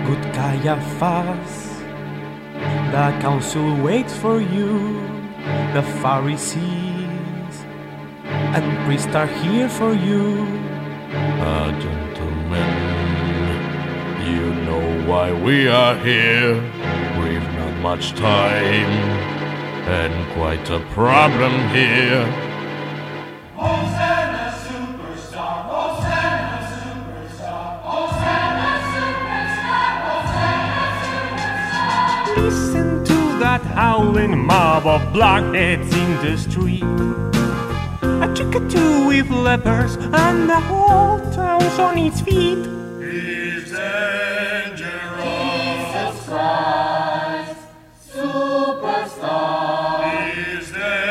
Good Caiaphas, the council waits for you. The Pharisees and priests are here for you. Gentlemen, you know why we are here. We've not much time and quite a problem here. Hosanna superstar, Hosanna superstar, Hosanna superstar, Hosanna superstar. Listen to that howling mob of blockheads in the street. A trick or two with lepers and the whole town's on its feet. He's dangerous. Jesus Christ, superstar. He's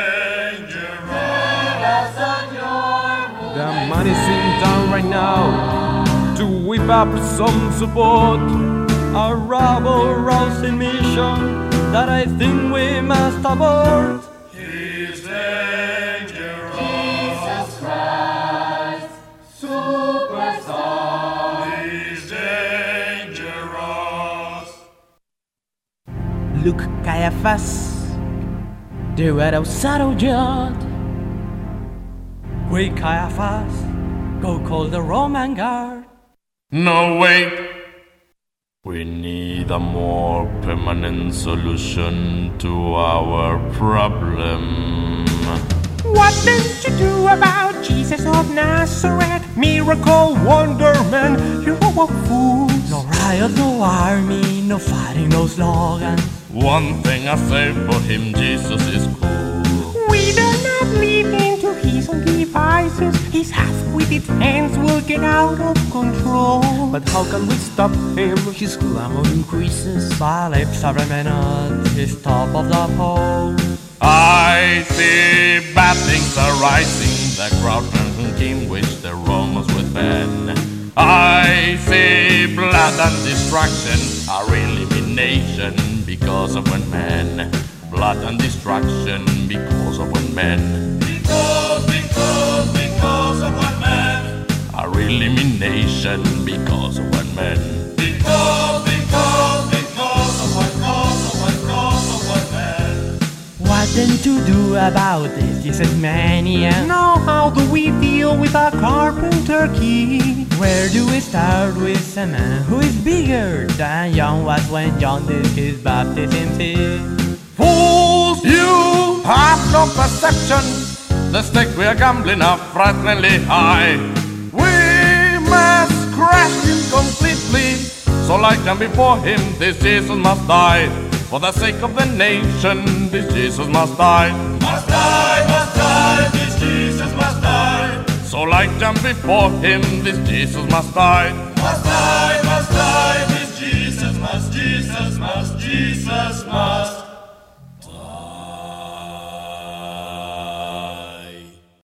dangerous. The man is in town right now to whip up some support. A rabble-rousing mission that I think we must abort. He's dangerous. Jesus Christ, superstar. He's dangerous. Look, Caiaphas, they're at our saddle yard. Quick, Caiaphas, go call the Roman guard. No, wait. We need a more permanent solution to our problem. What then to do about Jesus of Nazareth? Miracle, wonder man, hero of fools. No riot, no army, no fighting, no slogans. One thing I say for him, Jesus is cool. We do not leave him to his own devices. His half-witted hands will get out of control. But how can we stop him? His glamour increases. My lips are at his top of the pole. I see bad things arising. The crowd in which the Romans would ban. I see blood and destruction, our elimination because of one man. Blood and destruction because of one man. Because of one man. Our elimination because of one man. Because of one man. What then to do about this Jesus mania? Now how do we deal with a carpenter key? Where do we start with a man who is bigger than John was when John did his baptism tea? Fools, you have no perception. The stakes we are gambling are frighteningly high. We must crush him completely. So like John before him, this Jesus must die. For the sake of the nation, this Jesus must die. Must die, this Jesus must die. So like John before him, this Jesus must die. Must die, this Jesus must.